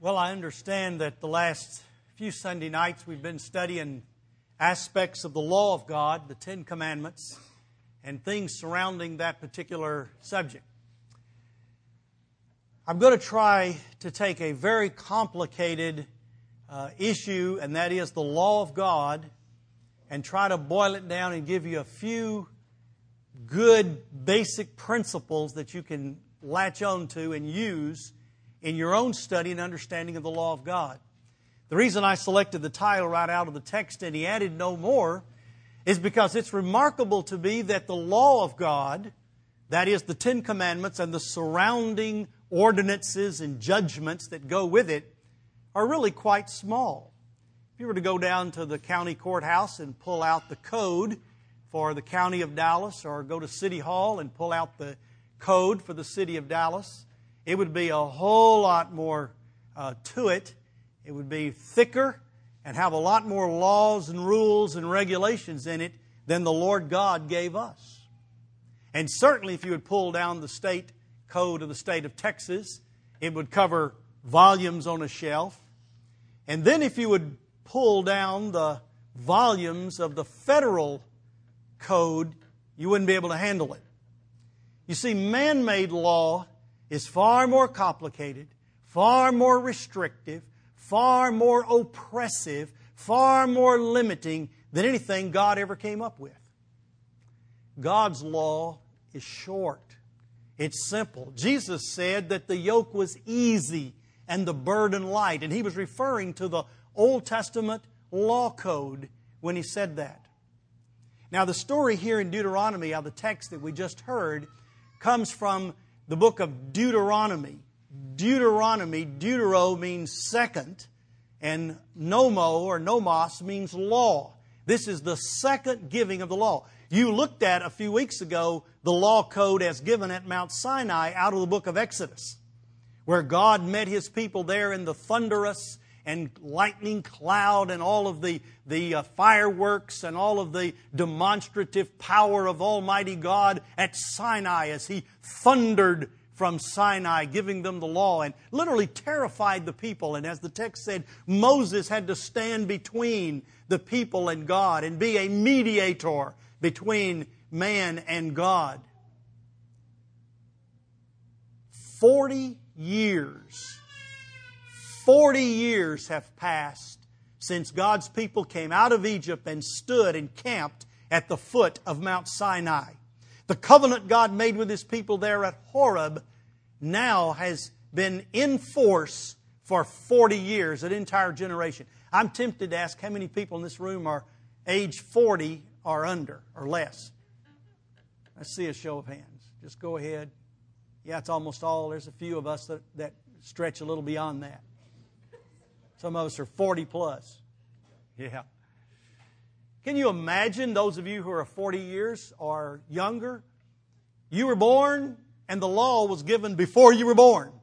Well, I understand that the last few Sunday nights we've been studying aspects of the law of God, the Ten Commandments, and things surrounding that particular subject. I'm going to try to take a very complicated issue, and that is the law of God, and try to boil it down and give you a few good basic principles that you can latch on to and use in your own study and understanding of the law of God. The reason I selected the title right out of the text, and he added no more, is because it's remarkable to me that the law of God, that is the Ten Commandments and the surrounding ordinances and judgments that go with it, are really quite small. If you were to go down to the county courthouse and pull out the code for the county of Dallas, or go to City Hall and pull out the code for the city of Dallas, it would be a whole lot more to it. It would be thicker and have a lot more laws and rules and regulations in it than the Lord God gave us. And certainly if you would pull down the state code of the state of Texas, it would cover volumes on a shelf. And then if you would pull down the volumes of the federal code, you wouldn't be able to handle it. You see, man-made law is far more complicated, far more restrictive, far more oppressive, far more limiting than anything God ever came up with. God's law is short. It's simple. Jesus said that the yoke was easy and the burden light, and He was referring to the Old Testament law code when He said that. Now, the story here in Deuteronomy, of the text that we just heard, comes from the book of Deuteronomy. Deuteronomy, deutero means second, and nomo or nomos means law. This is the second giving of the law. You looked at a few weeks ago the law code as given at Mount Sinai out of the book of Exodus, where God met His people there in the thunderous and lightning cloud and all of the fireworks and all of the demonstrative power of Almighty God at Sinai as He thundered from Sinai, giving them the law, and literally terrified the people. And as the text said, Moses had to stand between the people and God and be a mediator between man and God. 40 years have passed since God's people came out of Egypt and stood and camped at the foot of Mount Sinai. The covenant God made with His people there at Horeb now has been in force for 40 years, an entire generation. I'm tempted to ask how many people in this room are age 40 or under or less. Let's see a show of hands. Just go ahead. Yeah, it's almost all. There's a few of us that stretch a little beyond that. Some of us are 40 plus. Yeah. Can you imagine those of you who are 40 years or younger? You were born and the law was given before you were born.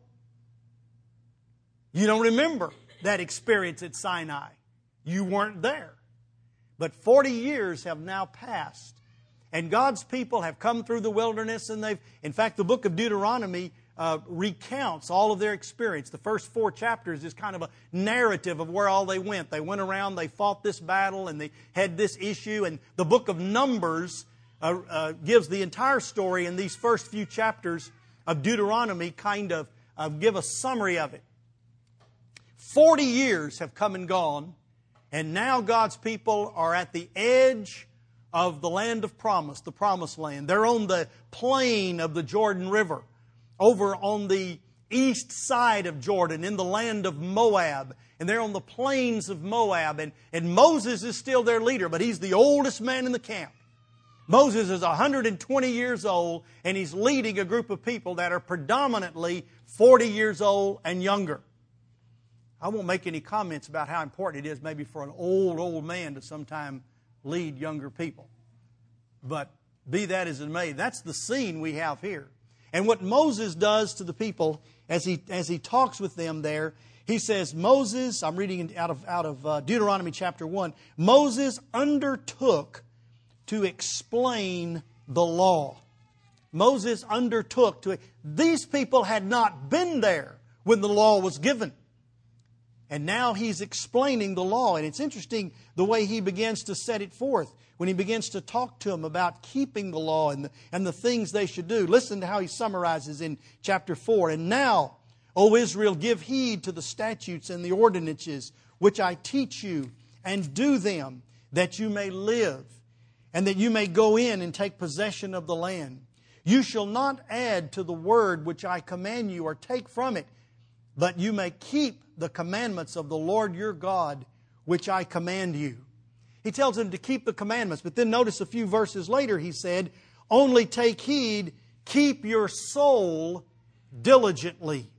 You don't remember that experience at Sinai. You weren't there. But 40 years have now passed. And God's people have come through the wilderness, and in fact, the book of Deuteronomy recounts all of their experience. The first 4 chapters is kind of a narrative of where all they went. They went around, they fought this battle, and they had this issue. And the book of Numbers gives the entire story, and these first few chapters of Deuteronomy kind of give a summary of it. 40 years have come and gone, and now God's people are at the edge of the land of promise, the promised land. They're on the plain of the Jordan River, over on the east side of Jordan, in the land of Moab. And they're on the plains of Moab. And Moses is still their leader, but he's the oldest man in the camp. Moses is 120 years old, and he's leading a group of people that are predominantly 40 years old and younger. I won't make any comments about how important it is maybe for an old man to sometime lead younger people. But be that as it may, that's the scene we have here. And what Moses does to the people as he talks with them there, he says, Moses, I'm reading out of Deuteronomy chapter 1, Moses undertook to explain the law. Moses undertook to... These people had not been there when the law was given. And now he's explaining the law. And it's interesting the way he begins to set it forth when he begins to talk to them about keeping the law and the things they should do. Listen to how he summarizes in chapter 4. And now, O Israel, give heed to the statutes and the ordinances which I teach you, and do them, that you may live, and that you may go in and take possession of the land. You shall not add to the word which I command you, or take from it, but you may keep the commandments of the Lord your God, which I command you. He tells them to keep the commandments, but then notice a few verses later he said, only take heed, keep your soul diligently.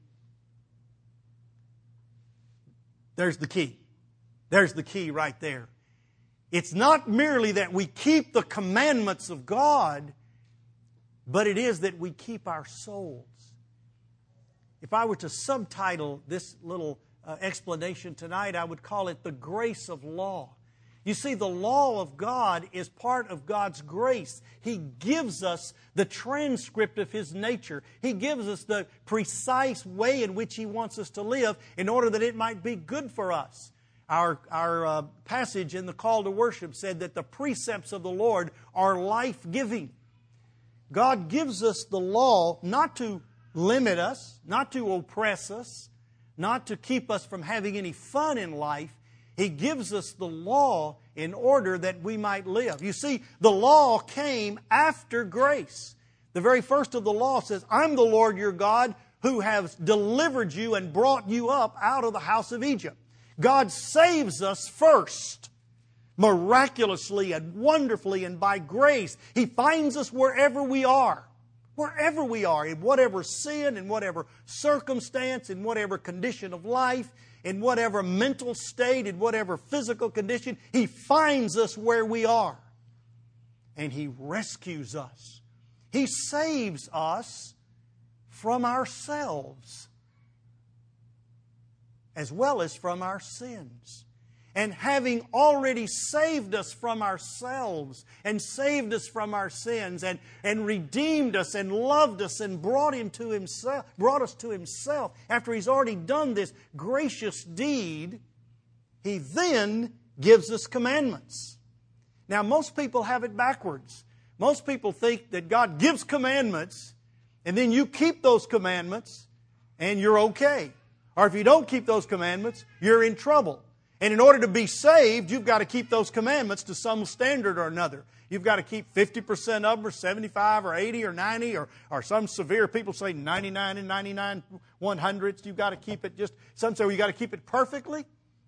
There's the key. There's the key right there. It's not merely that we keep the commandments of God, but it is that we keep our souls. If I were to subtitle this little explanation tonight, I would call it the grace of law. You see, the law of God is part of God's grace. He gives us the transcript of His nature. He gives us the precise way in which He wants us to live in order that it might be good for us. Our passage in the call to worship said that the precepts of the Lord are life-giving. God gives us the law not to limit us, not to oppress us, not to keep us from having any fun in life. He gives us the law in order that we might live. You see, the law came after grace. The very first of the law says, I'm the Lord your God who has delivered you and brought you up out of the house of Egypt. God saves us first, miraculously and wonderfully and by grace. He finds us wherever we are. Wherever we are, in whatever sin, in whatever circumstance, in whatever condition of life, in whatever mental state, in whatever physical condition, He finds us where we are. And He rescues us. He saves us from ourselves as well as from our sins. And having already saved us from ourselves and saved us from our sins and redeemed us and loved us and brought us to Himself, after He's already done this gracious deed, He then gives us commandments. Now, most people have it backwards. Most people think that God gives commandments and then you keep those commandments and you're okay. Or if you don't keep those commandments, you're in trouble. And in order to be saved, you've got to keep those commandments to some standard or another. You've got to keep 50% of them, or 75, or 80, or 90, or some severe people say 99 and 99 100ths. You've got to keep it just, some say, well, you've got to keep it perfectly.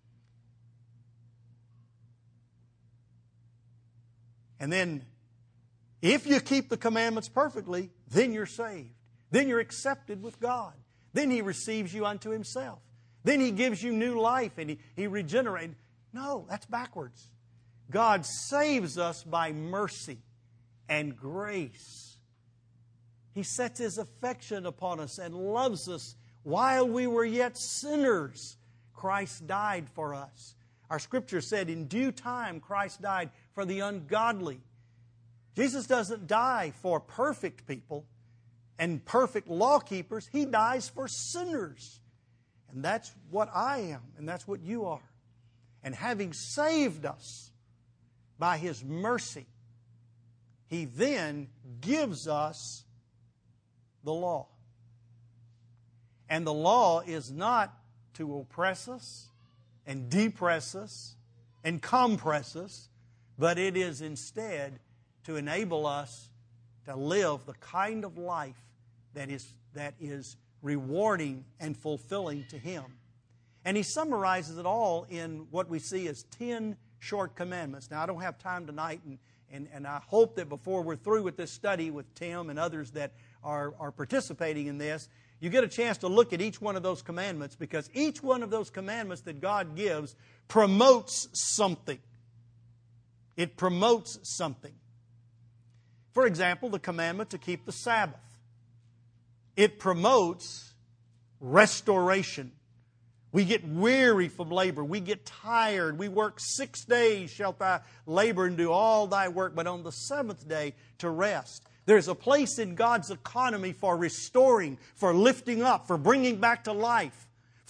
And then, if you keep the commandments perfectly, then you're saved. Then you're accepted with God. Then He receives you unto Himself. Then He gives you new life and He regenerates. No, that's backwards. God saves us by mercy and grace. He sets His affection upon us and loves us while we were yet sinners. Christ died for us. Our Scripture said, in due time Christ died for the ungodly. Jesus doesn't die for perfect people and perfect law keepers. He dies for sinners. And that's what I am, and that's what you are. And having saved us by His mercy, He then gives us the law. And the law is not to oppress us and depress us and compress us, but it is instead to enable us to live the kind of life that is rewarding and fulfilling to Him. And He summarizes it all in what we see as 10 short commandments. Now, I don't have time tonight, and I hope that before we're through with this study with Tim and others that are participating in this, you get a chance to look at each one of those commandments, because each one of those commandments that God gives promotes something. It promotes something. For example, the commandment to keep the Sabbath. It promotes restoration. We get weary from labor. We get tired. We work 6 days, shalt thou labor and do all thy work, but on the seventh day to rest. There's a place in God's economy for restoring, for lifting up, for bringing back to life,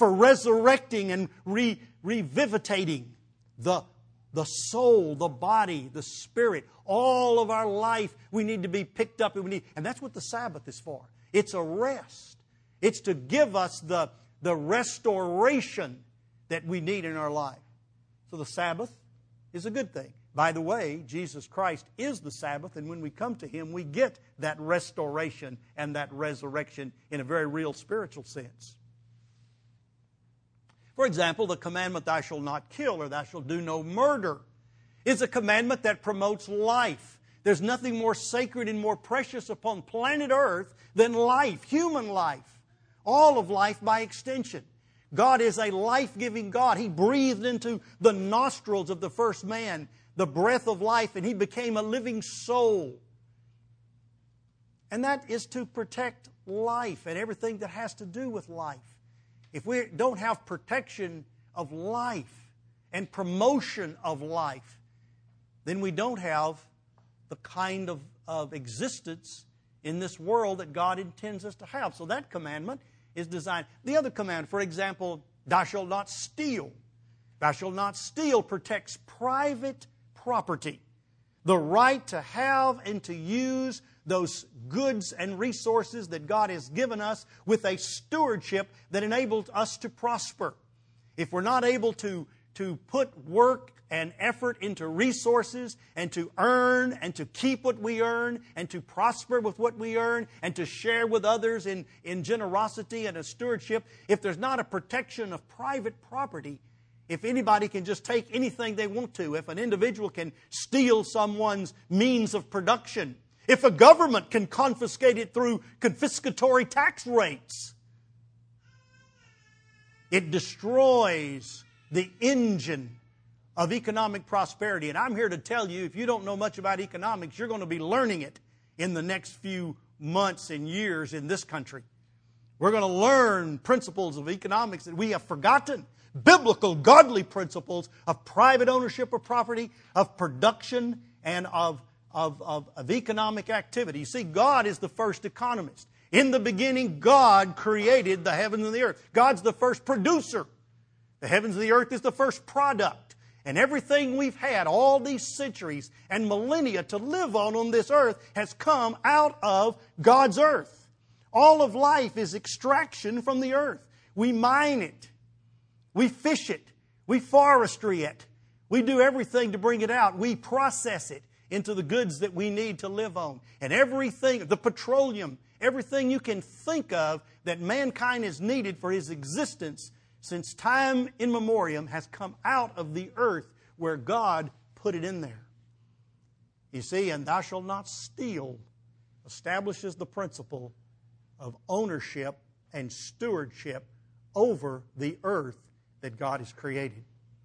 for resurrecting and revivitating the soul, the body, the spirit. All of our life we need to be picked up. And that's what the Sabbath is for. It's a rest. It's to give us the restoration that we need in our life. So the Sabbath is a good thing. By the way, Jesus Christ is the Sabbath, and when we come to Him, we get that restoration and that resurrection in a very real spiritual sense. For example, the commandment, thou shalt not kill, or thou shalt do no murder, is a commandment that promotes life. There's nothing more sacred and more precious upon planet Earth than life, human life, all of life by extension. God is a life-giving God. He breathed into the nostrils of the first man the breath of life, and he became a living soul. And that is to protect life and everything that has to do with life. If we don't have protection of life and promotion of life, then we don't have the kind of existence in this world that God intends us to have. So that commandment is designed. The other command, for example, thou shalt not steal. Thou shalt not steal protects private property, the right to have and to use those goods and resources that God has given us with a stewardship that enables us to prosper. If we're not able to put work and effort into resources and to earn and to keep what we earn and to prosper with what we earn and to share with others in generosity and a stewardship, if there's not a protection of private property, if anybody can just take anything they want to, if an individual can steal someone's means of production, if a government can confiscate it through confiscatory tax rates, it destroys the engine of economic prosperity. And I'm here to tell you, if you don't know much about economics, you're going to be learning it in the next few months and years in this country. We're going to learn principles of economics that we have forgotten. Biblical, godly principles of private ownership of property, of production, and of economic activity. You see, God is the first economist. In the beginning, God created the heavens and the earth. God's the first producer. The heavens and the earth is the first product. And everything we've had all these centuries and millennia to live on this earth has come out of God's earth. All of life is extraction from the earth. We mine it. We fish it. We forestry it. We do everything to bring it out. We process it into the goods that we need to live on. And everything, the petroleum, everything you can think of that mankind has needed for his existence since time immemorial has come out of the earth where God put it in there. You see, and thou shalt not steal establishes the principle of ownership and stewardship over the earth that God has created.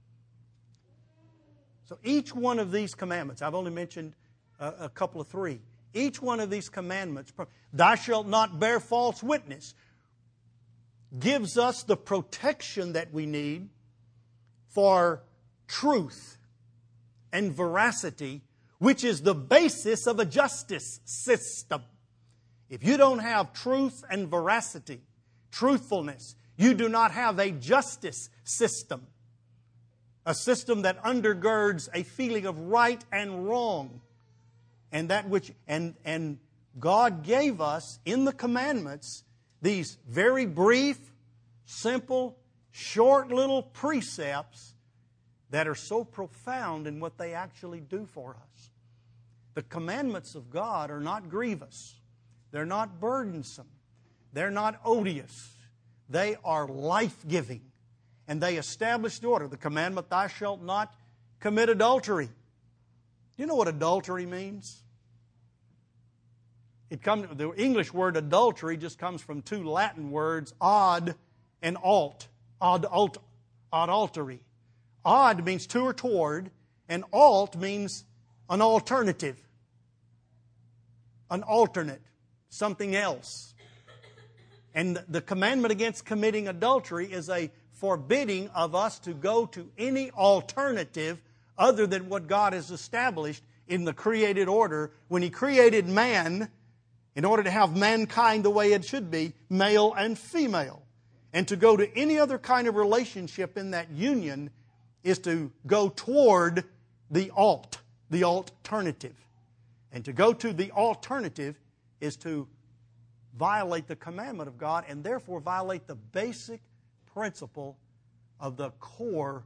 So each one of these commandments, I've only mentioned a couple of three. Each one of these commandments, thou shalt not bear false witness, gives us the protection that we need for truth and veracity, which is the basis of a justice system. If you don't have truth and veracity, truthfulness, you do not have a justice system. A system that undergirds a feeling of right and wrong. And that which and God gave us in the commandments these very brief, simple, short little precepts that are so profound in what they actually do for us. The commandments of God are not grievous. They're not burdensome. They're not odious. They are life-giving. And they establish the order. The commandment, thou shalt not commit adultery. Do you know what adultery means? The English word adultery just comes from two Latin words, ad and alt. Adultery. Ad means to or toward, and alt means an alternative. An alternate. Something else. And the commandment against committing adultery is a forbidding of us to go to any alternative other than what God has established in the created order. When He created man, in order to have mankind the way it should be, male and female. And to go to any other kind of relationship in that union is to go toward the alternative. And to go to the alternative is to violate the commandment of God and therefore violate the basic principle of the core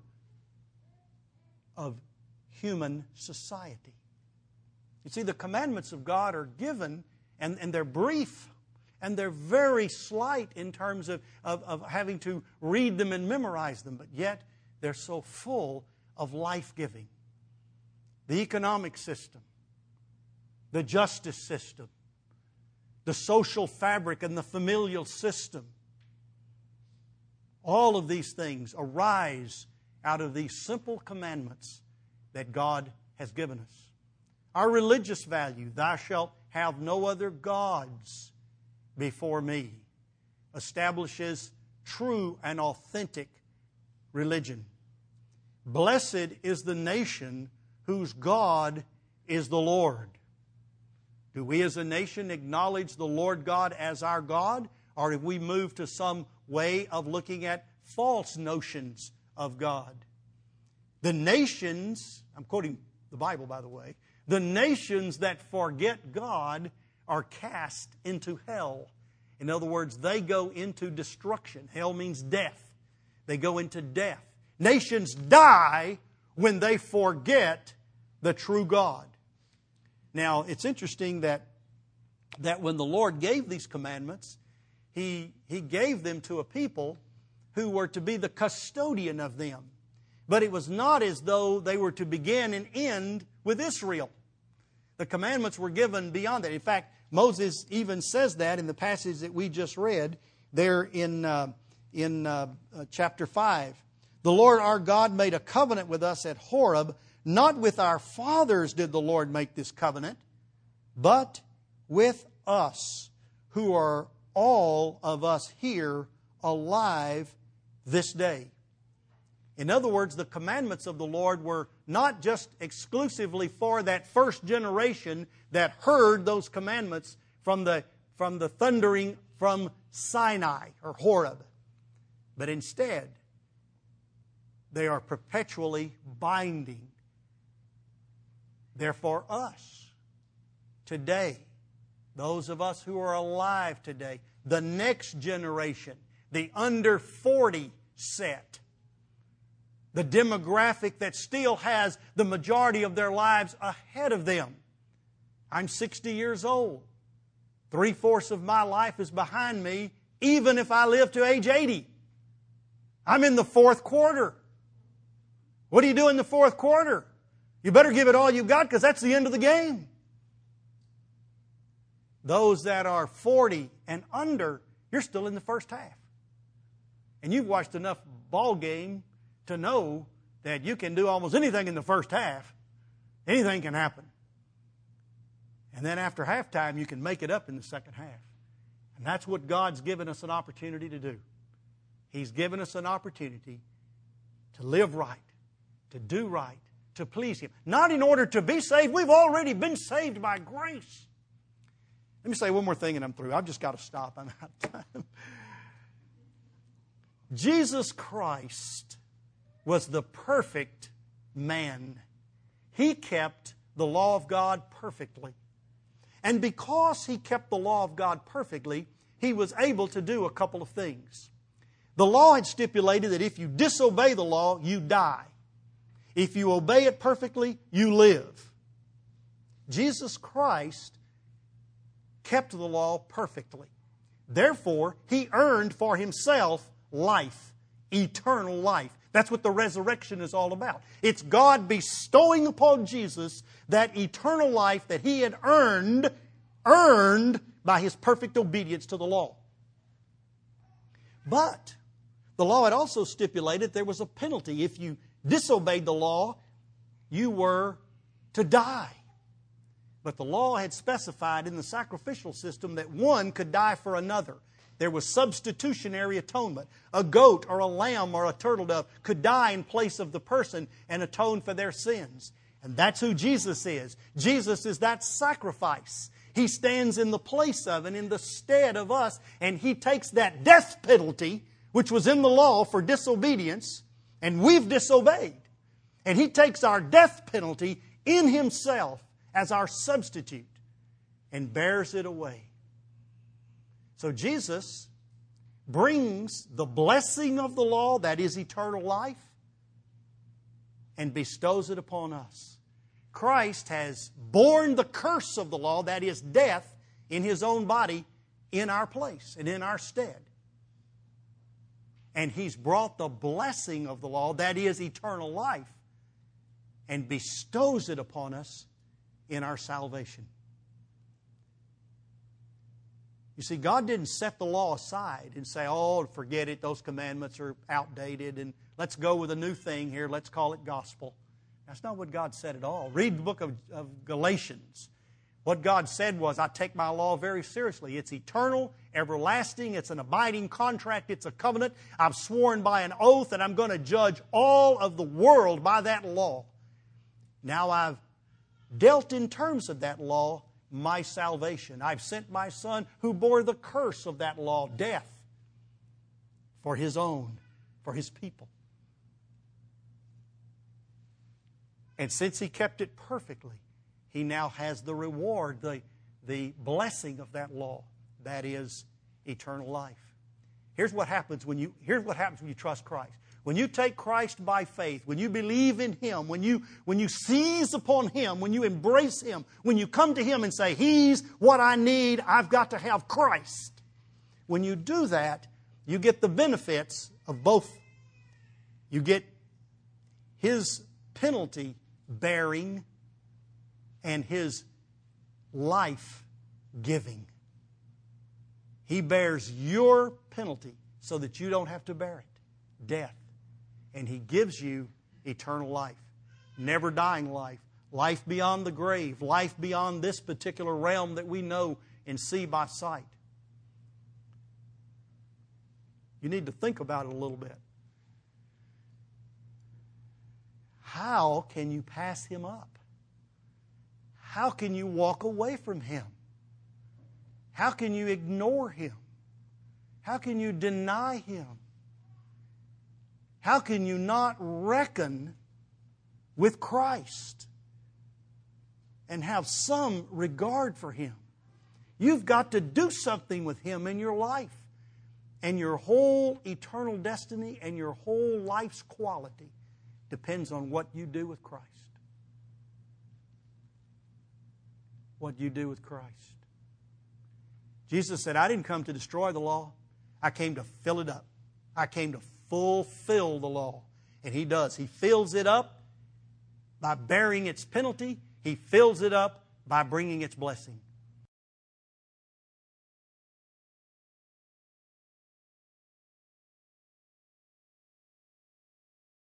of human society. You see, the commandments of God are given and they're brief and they're very slight in terms of having to read them and memorize them, but yet they're so full of life-giving. The economic system, the justice system, the social fabric and the familial system. All of these things arise out of these simple commandments that God has given us. Our religious value, thou shalt have no other gods before me, establishes true and authentic religion. Blessed is the nation whose God is the Lord. Do we as a nation acknowledge the Lord God as our God? Or have we moved to some way of looking at false notions of God? The nations, I'm quoting the Bible by the way, the nations that forget God are cast into hell. In other words, they go into destruction. Hell means death. They go into death. Nations die when they forget the true God. Now, it's interesting that when the Lord gave these commandments, He gave them to a people who were to be the custodian of them. But it was not as though they were to begin and end with Israel. The commandments were given beyond that. In fact, Moses even says that in the passage that we just read there in chapter 5. The Lord our God made a covenant with us at Horeb. Not with our fathers did the Lord make this covenant, but with us, who are all of us here alive this day. In other words, the commandments of the Lord were not just exclusively for that first generation that heard those commandments from the thundering from Sinai or Horeb, but instead they are perpetually binding. Therefore, us, today, those of us who are alive today, the next generation, the under 40 set, the demographic that still has the majority of their lives ahead of them. I'm 60 years old. 3/4 of my life is behind me, even if I live to age 80. I'm in the fourth quarter. What do you do in the fourth quarter? You better give it all you got because that's the end of the game. Those that are 40 and under, you're still in the first half. And you've watched enough ball game to know that you can do almost anything in the first half. Anything can happen. And then after halftime, you can make it up in the second half. And that's what God's given us an opportunity to do. He's given us an opportunity to live right, to do right, to please Him. Not in order to be saved. We've already been saved by grace. Let me say one more thing and I'm through. I've just got to stop. I'm out of time. Jesus Christ was the perfect man. He kept the law of God perfectly. And because He kept the law of God perfectly, He was able to do a couple of things. The law had stipulated that if you disobey the law, you die. If you obey it perfectly, you live. Jesus Christ kept the law perfectly. Therefore, He earned for Himself life, eternal life. That's what the resurrection is all about. It's God bestowing upon Jesus that eternal life that He had earned by His perfect obedience to the law. But the law had also stipulated there was a penalty. If you disobeyed the law, you were to die. But the law had specified in the sacrificial system that one could die for another. There was substitutionary atonement. A goat or a lamb or a turtle dove could die in place of the person and atone for their sins. And that's who Jesus is. Jesus is that sacrifice. He stands in the place of and in the stead of us, and He takes that death penalty which was in the law for disobedience, and we've disobeyed. And He takes our death penalty in Himself as our substitute and bears it away. So Jesus brings the blessing of the law, that is eternal life, and bestows it upon us. Christ has borne the curse of the law, that is death, in His own body in our place and in our stead. And He's brought the blessing of the law, that is eternal life, and bestows it upon us in our salvation. You see, God didn't set the law aside and say, oh, forget it, those commandments are outdated, and let's go with a new thing here, let's call it gospel. That's not what God said at all. Read the book of Galatians. What God said was, I take my law very seriously. It's eternal, everlasting, it's an abiding contract, it's a covenant. I've sworn by an oath that I'm going to judge all of the world by that law. Now I've dealt in terms of that law my salvation. I've sent my Son who bore the curse of that law, death, for His own, for His people. And since He kept it perfectly, He now has the reward, the blessing of that law, that is eternal life. Here's what happens when you trust Christ. When you take Christ by faith, when you believe in Him, when you seize upon Him, when you embrace Him, when you come to Him and say, He's what I need, I've got to have Christ. When you do that, you get the benefits of both. You get His penalty bearing and His life giving. He bears your penalty so that you don't have to bear it. Death. And He gives you eternal life. Never dying life. Life beyond the grave. Life beyond this particular realm that we know and see by sight. You need to think about it a little bit. How can you pass Him up? How can you walk away from Him? How can you ignore Him? How can you deny Him? How can you not reckon with Christ and have some regard for Him? You've got to do something with Him in your life. And your whole eternal destiny and your whole life's quality depends on what you do with Christ. What you do with Christ. Jesus said, I didn't come to destroy the law. I came to fill it up. I came to fulfill the law. And He does. He fills it up by bearing its penalty. He fills it up by bringing its blessing.